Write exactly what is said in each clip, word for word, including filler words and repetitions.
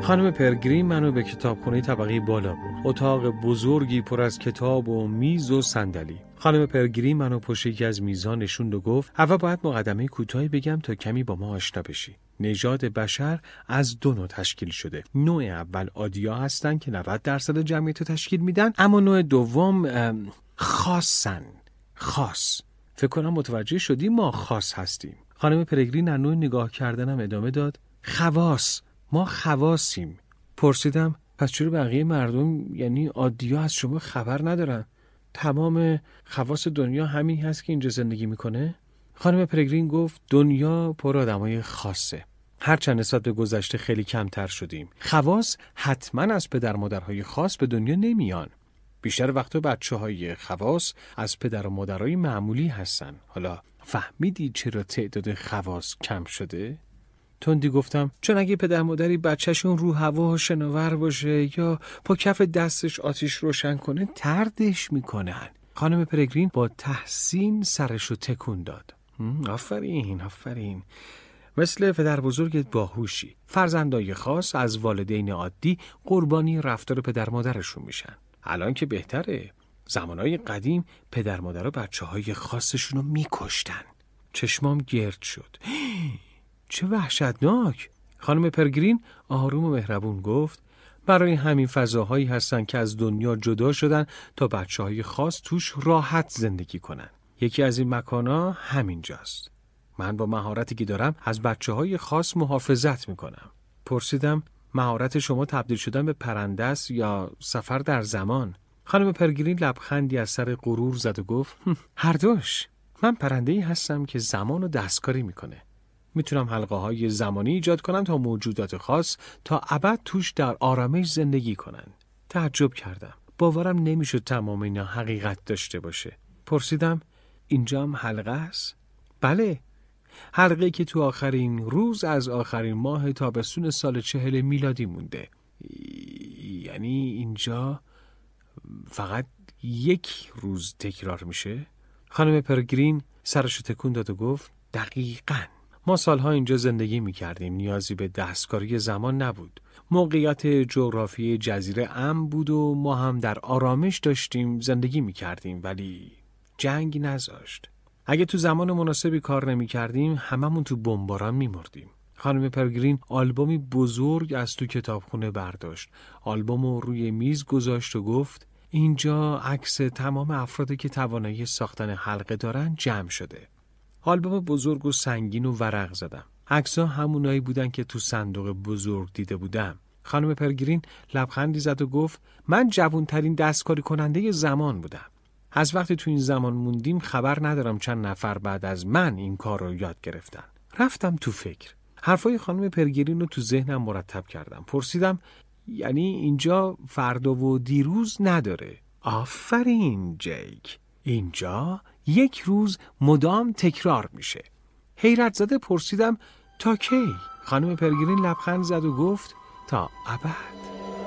خانم پرگرین منو به کتابخونه طبقه بالا برد. اتاق بزرگی پر از کتاب و میز و صندلی. خانم پرگرین منو پشت یکی از میزها نشوند و گفت اول باید مقدمه کوتاهی بگم تا کمی با ما آشنا بشی. نژاد بشر از دو نوع تشکیل شده. نوع اول آدیا هستن که نود درصد جمعیت تشکیل میدن، اما نوع دوم خاصن. خاص. فکر کنم متوجه شدی ما خاص هستیم. خانم پرگرین از نوع نگاه کردنم ادامه داد. خواص. ما خواصیم. پرسیدم پس چرا بقیه مردم یعنی عادی‌ها از شما خبر ندارن؟ تمام خواص دنیا همین هست که اینجا زندگی میکنه؟ خانم پرگرین گفت دنیا پر آدمای خاصه. هرچند نسبت به گذشته خیلی کمتر شدیم. خواص حتما از پدر مادرهای خاص به دنیا نمیان. بیشتر وقتا بچه‌های خواص از پدر و مادرای معمولی هستن. حالا فهمیدی چرا تعداد خواص کم شده؟ تندی گفتم چون اگه پدر مادری بچهشون رو هوا شناور باشه یا با کف دستش آتیش روشن کنه تردش میکنن. خانم پرگرین با تحسین سرشو تکون داد. آفرین آفرین، مثل پدر بزرگت باهوشی. فرزندای خاص از والدین عادی قربانی رفتار پدر مادرشون میشن. الان که بهتره. زمانهای قدیم پدر مادرها بچه های خاصشونو میکشتن. چشمام گرد شد. چه وحشتناک. خانم پرگرین آروم و مهربون گفت برای همین فضاهایی هستن که از دنیا جدا شدن تا بچه‌های خاص توش راحت زندگی کنن. یکی از این مکان‌ها همینجاست. من با مهارتی که دارم از بچه‌های خاص محافظت میکنم. پرسیدم مهارت شما تبدیل شدن به پرنده است یا سفر در زمان؟ خانم پرگرین لبخندی از سر غرور زد و گفت هر دوش. من پرنده‌ای هستم که زمان و دستکاری میکنه. میتونم حلقه های زمانی ایجاد کنم تا موجودات خاص تا ابد توش در آرامش زندگی کنن. تعجب کردم. باورم نمیشد تمام اینا حقیقت داشته باشه. پرسیدم اینجا هم حلقه است؟ بله. حلقه که تو آخرین روز از آخرین ماه تابستون سال چهل میلادی مونده. یعنی اینجا فقط یک روز تکرار میشه؟ خانم پرگرین سرشو تکون داد و گفت دقیقاً. ما سالها اینجا زندگی میکردیم. نیازی به دستکاری زمان نبود. موقعیت جغرافی جزیره امن بود و ما هم در آرامش داشتیم زندگی میکردیم، ولی جنگ نذاشت. اگه تو زمان مناسبی کار نمیکردیم هممون تو بمباران میمردیم. خانم پرگرین آلبومی بزرگ از تو کتابخونه برداشت. آلبومو روی میز گذاشت و گفت اینجا عکس تمام افرادی که توانایی ساختن حلقه دارن جمع شده. آلبوم بزرگ و سنگین و ورق زدم. عکس‌ها همونایی بودن که تو صندوق بزرگ دیده بودم. خانم پرگرین لبخندی زد و گفت من جوانترین دستکاری کننده زمان بودم. از وقتی تو این زمان موندیم خبر ندارم چند نفر بعد از من این کار رو یاد گرفتن. رفتم تو فکر. حرفای خانم پرگرین رو تو ذهنم مرتب کردم. پرسیدم یعنی اینجا فردا و دیروز نداره؟ آفرین جیک. اینجا یک روز مدام تکرار میشه. حیرت زده پرسیدم تا کی؟ خانم پرگرین لبخند زد و گفت تا ابد.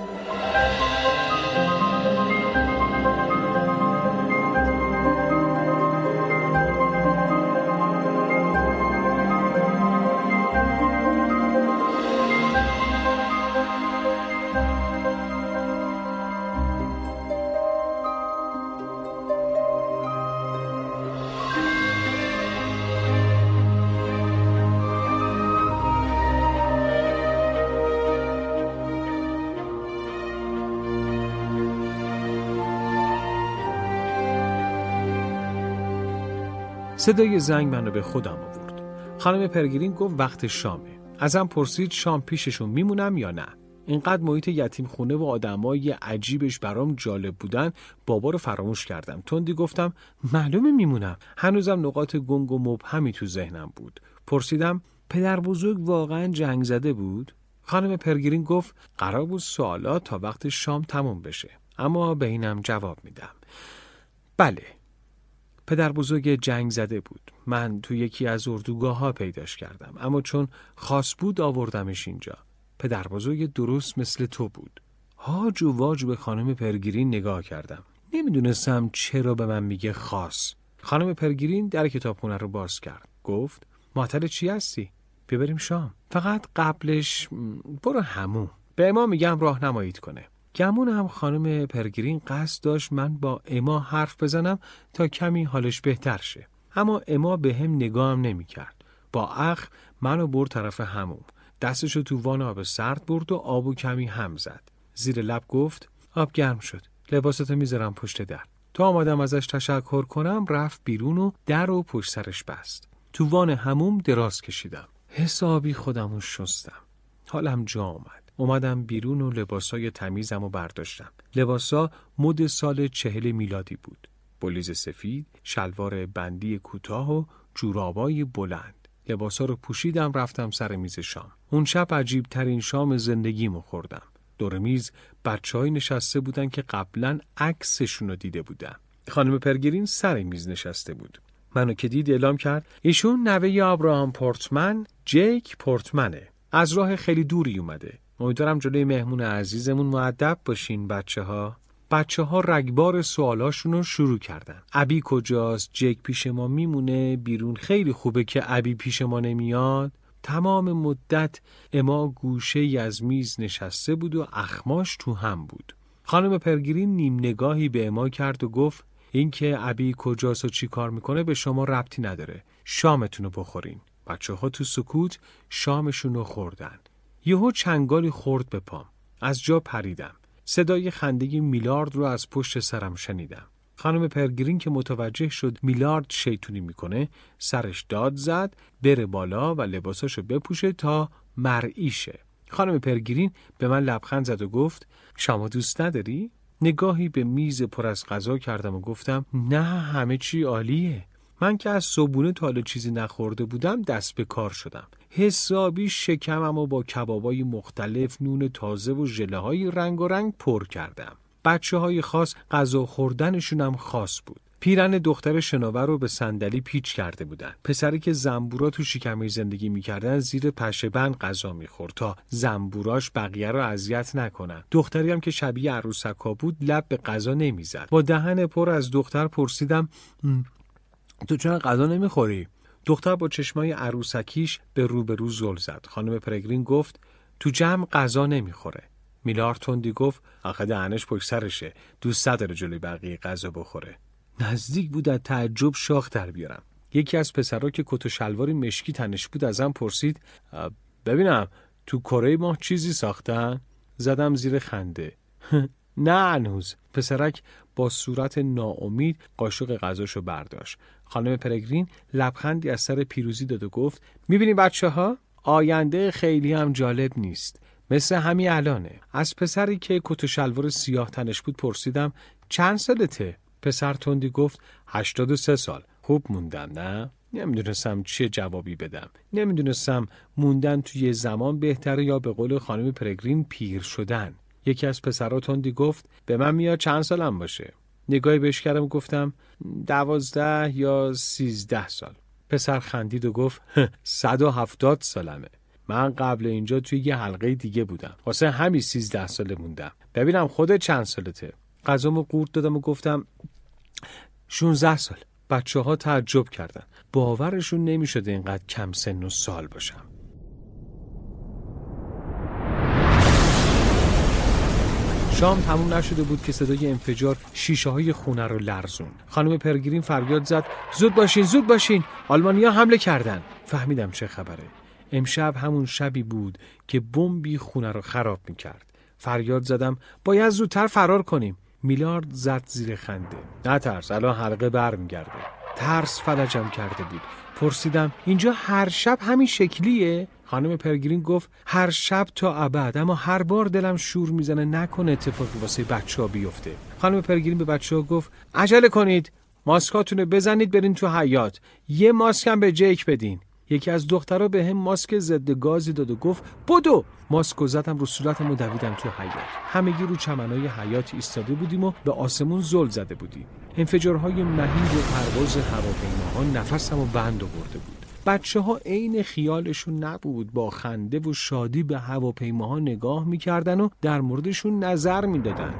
صدای زنگ منو به خودم آورد. خانم پرگرین گفت وقت شامه. ازم پرسید شام پیششون میمونم یا نه. اینقدر محیط یتیم خونه و آدمای عجیبش برام جالب بودن بابا رو فراموش کردم. تندی گفتم معلومه میمونم. هنوزم نقاط گنگ و مبهمی تو ذهنم بود. پرسیدم پدر بزرگ واقعا جنگ زده بود؟ خانم پرگرین گفت قرار بود سوالات تا وقت شام تموم بشه، اما به اینم جواب میدم. بله، پدر بزرگ جنگ زده بود. من تو یکی از اردوگاه ها پیداش کردم، اما چون خاص بود آوردمش اینجا. پدر بزرگ درست مثل تو بود. هاج و واج به خانم پرگرین نگاه کردم. نمیدونستم چرا به من میگه خاص. خانم پرگرین در کتابخونه رو باز کرد. گفت معطل چی هستی؟ بیا بریم شام. فقط قبلش برو حموم. به اما میگم راهنماییت کنه. گمون هم خانم پرگرین قصد داشت من با اما حرف بزنم تا کمی حالش بهتر شه. اما اما به هم نگاهم نمی کرد. با اخ منو برد طرف حموم. دستشو تو وان آب سرد برد و آبو کمی هم زد. زیر لب گفت آب گرم شد. لباستو میذارم پشت در. تا آمدم ازش تشکر کنم رفت بیرون و در و پشت سرش بست. تو وان حموم دراز کشیدم. حسابی خودمو شستم. حالم جا آمد. اومدم بیرون و لباسای تمیزمو برداشتم. لباسا مد سال چهل میلادی بود. بلیز سفید، شلوار بندی کوتاه و جورابای بلند. لباسا رو پوشیدم رفتم سر میز شام. اون شب عجیب ترین شام زندگیمو خوردم. دور میز بچه‌های نشسته بودن که قبلا عکسشون رو دیده بودم. خانم پرگرین سر میز نشسته بود. منو که دید اعلام کرد ایشون نوه آبراهام پورتمن، جیک پورتمنه. از راه خیلی دوری اومده. امیدوارم جلوی مهمون عزیزمون مؤدب باشین بچه‌ها. بچه‌ها رگبار سوالاشون رو شروع کردن. ابی کجاست؟ جیک پیش ما میمونه؟ بیرون خیلی خوبه که ابی پیش ما نمیاد. تمام مدت اما گوشه ای از میز نشسته بود و اخماش تو هم بود. خانم پرگرین نیم نگاهی به اما کرد و گفت این که ابی کجاست و چی کار میکنه به شما ربطی نداره. شامتون رو بخورین. بچه ها تو سکوت شامشون رو خوردن. یهو چنگالی خورد به پام. از جا پریدم. صدای خنده میلارد رو از پشت سرم شنیدم. خانم پرگرین که متوجه شد میلارد شیطونی میکنه سرش داد زد بره بالا و لباساشو بپوشه تا مرئی شه. خانم پرگرین به من لبخند زد و گفت شما دوست نداری؟ نگاهی به میز پر از غذا کردم و گفتم نه همه چی عالیه. من که از صبحونه تا حالا چیزی نخورده بودم دست به کار شدم. حسابی شکمم و با کبابای مختلف نون تازه و ژله‌های رنگ و رنگ پر کردم. بچه های خاص غذا خوردنشون هم خاص بود. پیرن دختر شناور رو به صندلی پیچ کرده بودن. پسری که زنبورا تو شکمش زندگی میکردن زیر پشه بند غذا میخورد تا زنبوراش بقیه رو اذیت نکنن. دختری هم که شبیه عروسکا بود لب به غذا نمیزد. با دهن پر از دختر پرسیدم تو چرا غذا نمیخوری؟ دختر با چشمای عروسکیش به رو به رو زل زد. خانم پرگرین گفت تو جمع غذا نمیخوره. میلارد تندی گفت آخه دهنش پشت سرشه، دوست نداره جلوی بقیه غذا بخوره. نزدیک بود از تعجب شاخ در بیارم. یکی از پسرها که کت و شلواری مشکی تنش بود ازم پرسید ببینم تو کره ماه چیزی ساختن؟ زدم زیر خنده. نه هنوز. پسرک با صورت ناامید قاشق غذاشو برداشت. خانم پرگرین لبخندی از سر پیروزی داد و گفت میبینی بچه ها؟ آینده خیلی هم جالب نیست. مثل همین الانه. از پسری که کت و شلوار سیاه تنش بود پرسیدم چند سالته؟ پسر تندی گفت هشتاد و سه سال. خوب موندم نه؟ نمیدونستم چه جوابی بدم. نمیدونستم موندن توی زمان بهتره یا به قول خانم پرگرین پیر شدن. یکی از پسرها تندی گفت به من میاد چند سالم باشه؟ نگاهی بهش کردم و گفتم دوازده یا سیزده سال. پسر خندید و گفت صد و هفتاد سالمه. من قبل اینجا توی یه حلقه دیگه بودم. واسه همین سیزده ساله موندم. ببینم خودت چند سالته؟ غذامو قورت دادم و گفتم شانزده سال. بچه ها تعجب کردن. باورشون نمیشده اینقدر کم سن و سال باشم. شام تموم نشده بود که صدای انفجار شیشه های خونه رو لرزون. خانم پرگرین فریاد زد زود باشین زود باشین، آلمانیا حمله کردن. فهمیدم چه خبره. امشب همون شبی بود که بمبی خونه رو خراب میکرد. فریاد زدم باید زودتر فرار کنیم. میلارد زد زیر خنده. نه ترس، الان حلقه برمیگرده. ترس فلجم کرده بود. پرسیدم اینجا هر شب همین شکلیه؟ خانم پرگرین گفت هر شب تا ابد، اما هر بار دلم شور میزنه نکنه اتفاقی واسه بچه‌ها بیفته. خانم پرگرین به بچه‌ها گفت عجله کنید، ماسکاتونو بزنید برین تو حیاط. یه ماسک هم به جیک بدین. یکی از دخترها به هم ماسک ضد گازی داد و گفت بدو. ماسکو زدم رو صورتم و دویدم تو حیاط. همگی رو چمنای حیاط ایستاده بودیم و به آسمون زل زده بودیم. انفجارهای مهیب و پرواز هواپیماها نفسمو بند آورده بود. بچه‌ها عین خیالشون نبود، با خنده و شادی به هواپیماها نگاه می‌کردن و در موردشون نظر می‌دادن.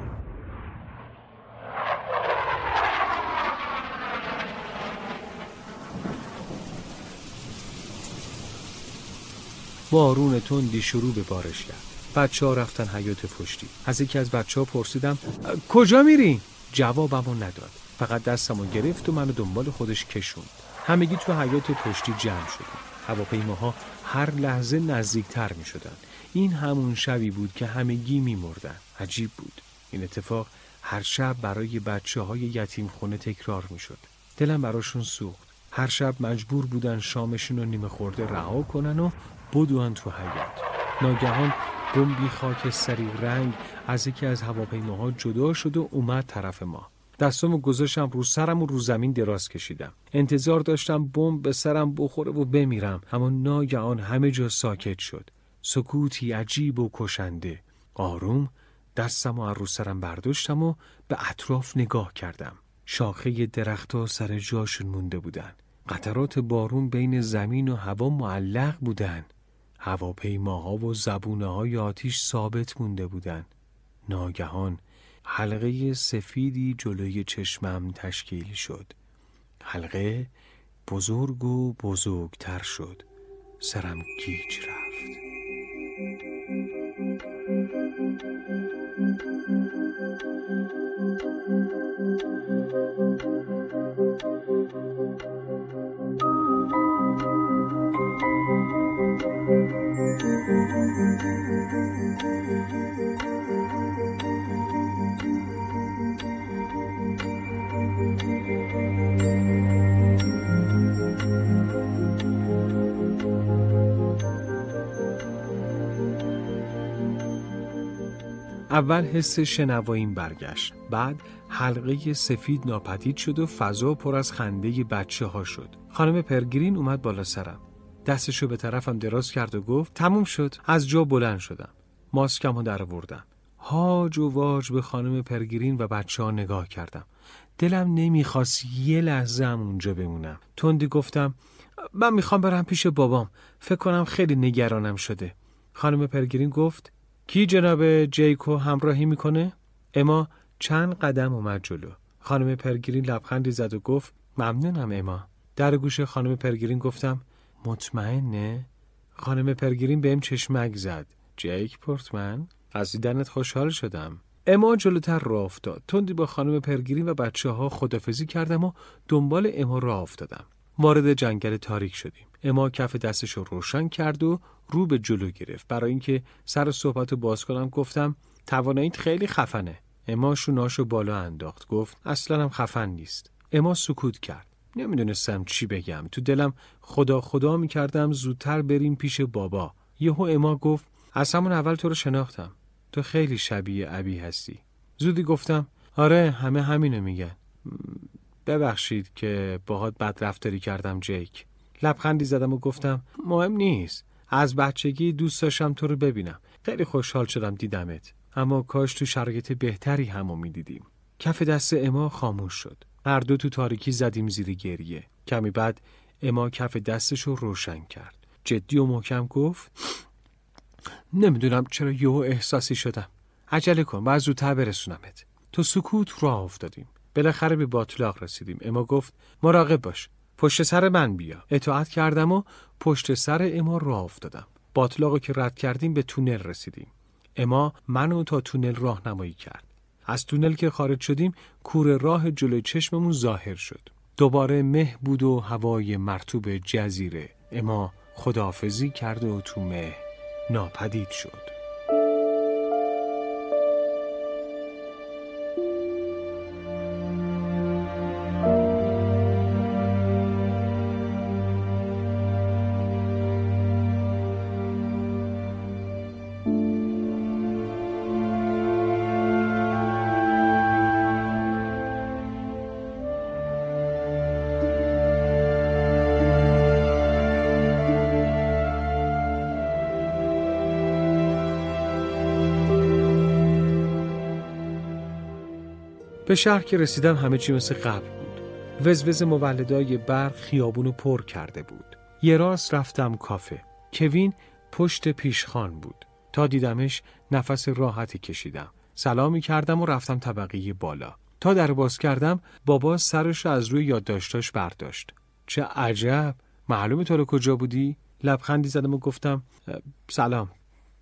بارون تندی شروع به بارش کرد. بچه‌ها رفتن حیاط پشتی. از یکی از بچه‌ها پرسیدم کجا میری؟ جوابمو نداد. فقط دستمو گرفت و منو دنبال خودش کشوند. همگی تو حیاط پشتی جمع شدیم. هواپیماها هر لحظه نزدیکتر میشدن. این همون شبی بود که همگی میمردن. عجیب بود. این اتفاق هر شب برای بچه‌های یتیم خونه تکرار میشد. دلم براشون سوخت. هر شب مجبور بودن شامشون رو نیمه خورده رها کنن و بدوئن تو حیاط. ناگهان بمبی خاکستری رنگ از یکی از هواپیماها جدا شد و اومد طرف ما. دستامو گذاشتم رو سرم و رو زمین دراز کشیدم. انتظار داشتم بمب به سرم بخوره و بمیرم، اما ناگهان همه جا ساکت شد. سکوتی عجیب و کشنده. آروم دستمو از رو سرم برداشتم و به اطراف نگاه کردم. شاخه درخت‌ها سر جاشون مونده بودن. قطرات بارون بین زمین و هوا معلق بودن. هواپیماها و زبونه‌های آتش ثابت مونده بودن. ناگهان حلقه سفیدی جلوی چشمم تشکیل شد. حلقه بزرگ و بزرگتر شد. سرم گیج رفت. اول حس شنواییم برگشت. بعد حلقه سفید ناپدید شد و فضا پر از خنده بچه ها شد. خانم پرگرین اومد بالا سرم. دستشو به طرفم دراز کرد و گفت تموم شد. از جا بلند شدم. ماسکمو در آوردم. هاج و واج به خانم پرگرین و بچه ها نگاه کردم. دلم نمیخواست یه لحظه هم اونجا بمونم. تندی گفتم من میخوام برم پیش بابام. فکر کنم خیلی نگرانم شده. خانم پرگرین گفت کی جناب جیکو همراهی میکنه؟ اما چند قدم اومد جلو. خانم پرگرین لبخندی زد و گفت ممنونم اما. در گوش خانم پرگرین گفتم مطمئنه؟ خانم پرگرین بهم چشمک زد. جیک پورتمن؟ از دیدنت خوشحال شدم. اما جلوتر راه افتاد. تندی با خانم پرگرین و بچه ها خدافزی کردم و دنبال اما راه افتادم. وارد جنگل تاریک شدیم. اما کف دستش رو روشن کرد و رو به جلو گرفت. برای اینکه سر صحبت رو باز کنم گفتم تواناییت خیلی خفنه. اما شوناشو بالا انداخت. گفت اصلا هم خفن نیست. اما سکوت کرد. نمیدونستم چی بگم. تو دلم خدا خدا میکردم زودتر بریم پیش بابا. یهو اما گفت از همون اول تو رو شناختم. تو خیلی شبیه ابی هستی. زودی گفتم آره همه همینو میگن. ببخشید که باهات بد رفتاری کردم جیک. لبخندی زدم و گفتم مهم نیست. از بچگی دوست داشتم تو رو ببینم. خیلی خوشحال شدم دیدمت. اما کاش تو شرایط بهتری همو میدیدیم. کف دست اما خاموش شد. هر دو تو تاریکی زدیم زیر گریه. کمی بعد اما کف دستشو روشن کرد. جدی و محکم گفت نمیدونم چرا یهو احساسی شدم. عجله کن بعد زودتر برسونمت. تو سکوت راه افتادیم. بالاخره به باطلاق رسیدیم. اما گفت مراقب باش. پشت سر من بیا. اطاعت کردم و پشت سر اما راه افتادم. باطلاقو که رد کردیم به تونل رسیدیم. اما منو تا تونل راهنمایی کرد. از تونل که خارج شدیم کوره راه جلوی چشممون ظاهر شد. دوباره مه بود و هوای مرطوب جزیره. اما خداحافظی کرد و تو مه ناپدید شد. به شهر که رسیدم همه چی مثل قبل بود. وزوز مولدای برق خیابونو پر کرده بود. یه راست رفتم کافه. کوین پشت پیشخوان بود. تا دیدمش نفس راحتی کشیدم. سلامی کردم و رفتم طبقه بالا. تا در باز کردم بابا سرش از روی یادداشتاش برداشت. چه عجب، معلومه تو رو کجا بودی؟ لبخندی زدم و گفتم سلام.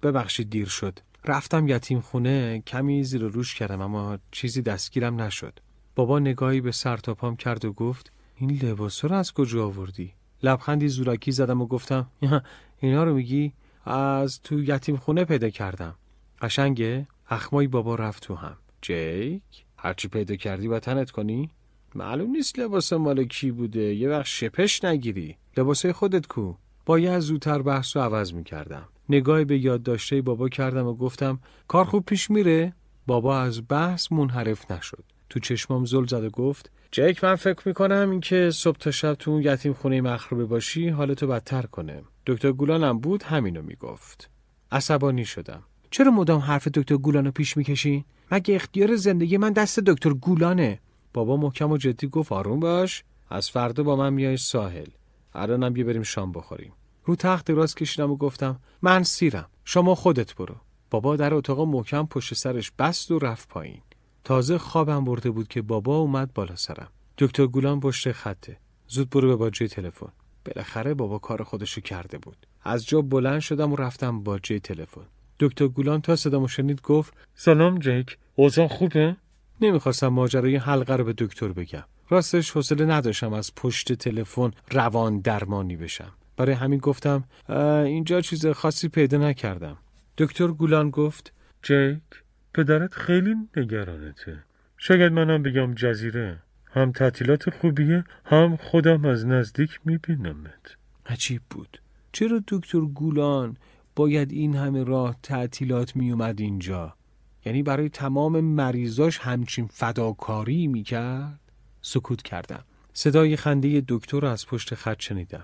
ببخشید دیر شد. رفتم یتیم خونه، کمی زیر و روش کردم اما چیزی دستگیرم نشد. بابا نگاهی به سر تا پام کرد و گفت این لباسا رو از کجا آوردی؟ لبخندی زورکی زدم و گفتم اینا رو میگی؟ از تو یتیم خونه پیدا کردم. قشنگه؟ اخمای بابا رفت تو هم. جیک، هرچی پیدا کردی با تنت کنی؟ معلوم نیست لباس مال کی بوده، یه وقت شپش نگیری. لباسای خودت کو؟ باید زودتر بحث رو عوض میکردم. نگاهی به یادداشته بابا کردم و گفتم کار خوب پیش میره؟ بابا از بحث منحرف نشد. تو چشمام زل زد و گفت جیک، من فکر میکنم این که صبح تا شب تو اون یتیم خونه مخروبه باشی حالتو بدتر کنه. دکتر گولانم بود همینو میگفت. عصبانی شدم. چرا مدام حرف دکتر گولانو پیش میکشی؟ مگه اختیار زندگی من دست دکتر گولانه؟ بابا محکم و جدی گفت آروم باش، از فردا با من میای ساحل. الانم بیا بریم شام بخوریم. رو تخت دراز کشیدم و گفتم من سیرم، شما خودت برو. بابا در اتاق محکم پشت سرش بست و رفت پایین. تازه خوابم برده بود که بابا اومد بالا سرم. دکتر گولان پشت خطه. زود برو به باجه تلفن. بالاخره بابا کار خودشو کرده بود. از جا بلند شدم و رفتم باجه تلفن. دکتر گولان تا صدامو شنید گفت سلام جیک، اوضاع خوبه؟ نمیخواستم ماجرای حلقه رو به دکتر بگم. راستش حوصله نداشتم از پشت تلفن روان درمانی بشم. برای همین گفتم اینجا چیز خاصی پیدا نکردم. دکتر گولان گفت جیک، پدرت خیلی نگرانته. شاید منم بگم جزیره. هم تعطیلات خوبیه، هم خودم از نزدیک میبینمت. عجیب بود. چرا دکتر گولان باید این همه راه تعطیلات میومد اینجا؟ یعنی برای تمام مریضاش همچین فداکاری میکرد؟ سکوت کردم. صدای خنده دکتر از پشت خط شنیدم.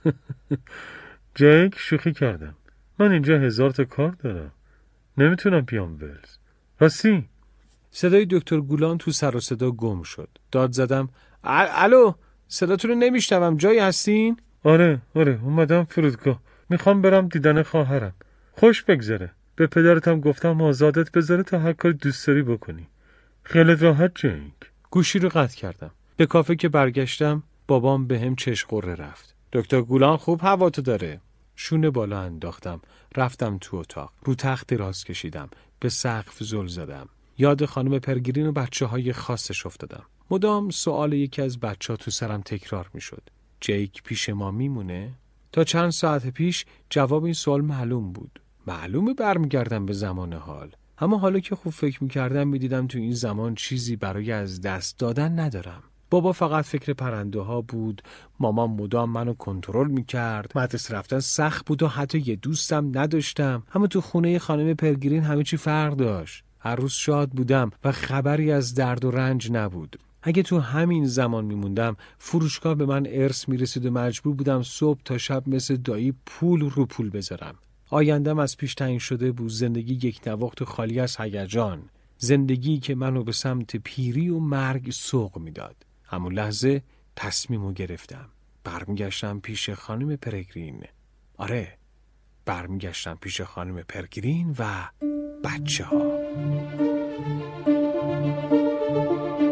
جیک، شوخی کردم. من اینجا هزار تا کار دارم. نمیتونم بیام ولز. راستی؟ صدای دکتر گولان تو سر و صدا گم شد. داد زدم الو، صداتون رو نمیشنوم، جایی هستین؟ آره آره اومدم فرودگاه. میخوام برم دیدن خواهرم. خوش بگذره. به پدرتم گفتم آزادت بذاره تا هر کاری دوست داری بکنی. خیالت راحت جیک. گوشی رو قطع کردم. به کافه که برگشتم بابام به هم چش قره رفت. دکتر گولان خوب هواتو داره. شونه بالا انداختم. رفتم تو اتاق. رو تخت دراز کشیدم. به سقف زل زدم. یاد خانم پرگرین و بچه های خاصش افتادم. مدام سوال یکی از بچه ها تو سرم تکرار می شد. جیک پیش ما میمونه؟ تا چند ساعت پیش جواب این سوال معلوم بود. معلومه برمیگردم به زمان حال. اما حالا که خوب فکر میکردم میدیدم تو این زمان چیزی برای از دست دادن ندارم. بابا فقط فکر پرنده ها بود. مامان مدام منو کنترل میکرد. مدرسه رفتن سخت بود و حتی یه دوستم نداشتم. اما تو خونه خانم پرگرین همه چی فرق داشت. هر روز شاد بودم و خبری از درد و رنج نبود. اگه تو همین زمان میموندم فروشگاه به من ارث میرسید و مجبور بودم صبح تا شب مثل دایی پول رو پول بذارم. آیندم از پیش تعیین شده بود. زندگی یک نواخت خالی از هیجان. زندگی که منو به سمت پیری و مرگ سوق میداد. همون لحظه تصمیمو گرفتم. برمیگشتم پیش خانم پرگرین. آره، برمیگشتم پیش خانم پرگرین و بچه ها.